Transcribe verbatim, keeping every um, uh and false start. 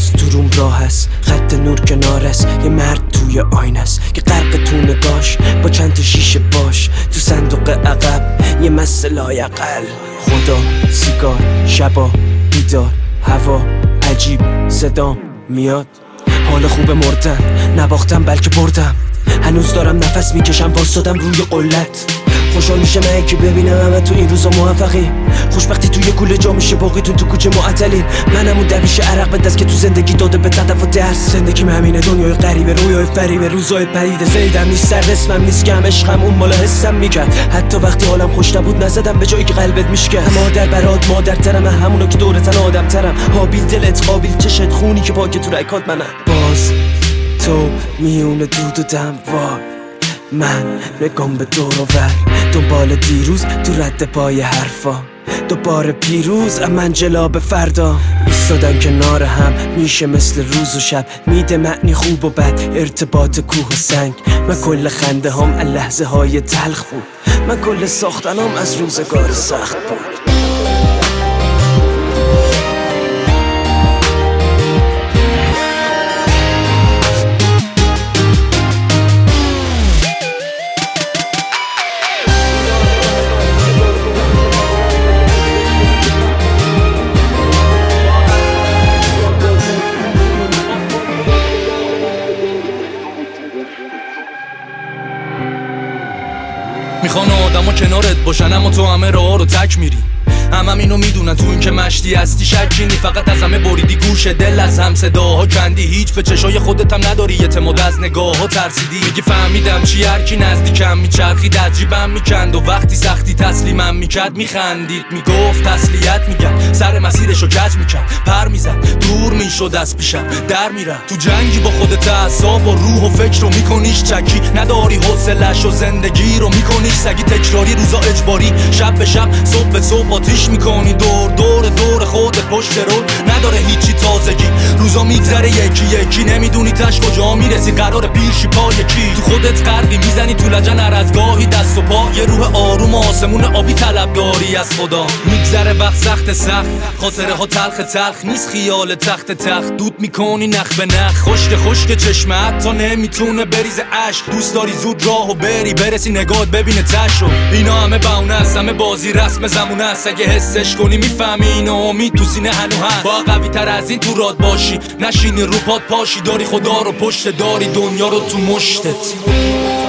باز دروم راه است، خط نور کنار است، یه مرد توی آینه است که غرق تو نگاش با چند تا شیشه باش. تو صندوق عقب یه مست لایقل، خدا، سیگار، شبا، بیدار، هوا عجیب، صدا میاد. حال خوب مردن، نباختم بلکه بردم، هنوز دارم نفس میکشم، واسادم روی قلت. خوشحال میشه من که ببینم همه تو این روزا موفقی، خوشبختی توی کوله جا میشه، باقیتون تو کوچه معطلین. منم اون درویش عرق به دست که تو زندگی داده به تدف و درس. زندگی همینه، دنیای غریبه، رویای فریبه، روزای پریده. زیدم نیست، سر رسمم نیست که هم عشقم اون مالا حسم میکرد. حتی وقتی حالم خوش نبود نزدم به جایی که قلبت میشکرد. مادر برات مادرترم، همونو که دورتن آدمترم. حابیل دلت، قابیل چشت، خونی که پاک تو رکات منم. باز تو میونه دود و دم، وای من نگم به دور و ور، دنبال دیروز تو رد پای حرفا، دوباره پیروز من جلاب فردا. ایستادن کنار هم میشه مثل روز و شب، میده معنی خوب و بد، ارتباط کوه و سنگ. من کل خنده هم از لحظه های تلخ بود، من کل ساختنام از روزگار سخت بود. میخوان آدم کنارت باشن اما تو همه راه رو تک میری. هم هم اینو میدونن تو این که مشتی هستی شکی نی، فقط از همه بریدی گوش دل، از هم صداها کندی، هیچ به چشای خودت هم نداری اعتماد، از نگاه ها ترسیدی. میگی فهمیدم چی، هر کی نزدیکم میچرخید عجیبم میکند، و وقتی سختی تسلیمم میکرد میخندید، میگفت تسلیت میگم، سر مسیرشو کج میکرد، پر میزد دور میشد از پیشم در میرم. تو جنگی با خودت، اعصاب و روح و فکر رو میکنیش چکی، نداری حوصله‌ش و زندگی رو میکنیش سگی، تکراری روزا اجباری، شب به شب صبح به صبح آتیش میکنی، دور دور دور خودت پشت رو، نداره هیچی تازگی، روزا میگذره یکی یکی، نمیدونی تش کجا میرسی، قرار پیرشی پای کی، تو خودت غرقی، میزنی تو لجن هر از گاهی دست و پا، یه روح آروم آسمون آبی طلب داری از خدا. میگذره وقت سخت سخت، خاطره ها تلخ تلخ نیست، خیال تخت تخت دود میکنی نخ به نخ، خشک خشک چشمت تا نمیتونه بریزه عشق، دوست داری زود راهو بری برسی نگات ببینه تشو. اینا همه بهونه است، همه بازی رسم زمونه است، اگه حسش کنی میفهمی اینو، امید تو سینه هنو هست، با قوی تر از این تو راد باشی، نشینی رو پات پاشی، داری خدا رو پشت، داری دنیا رو تو مشتت.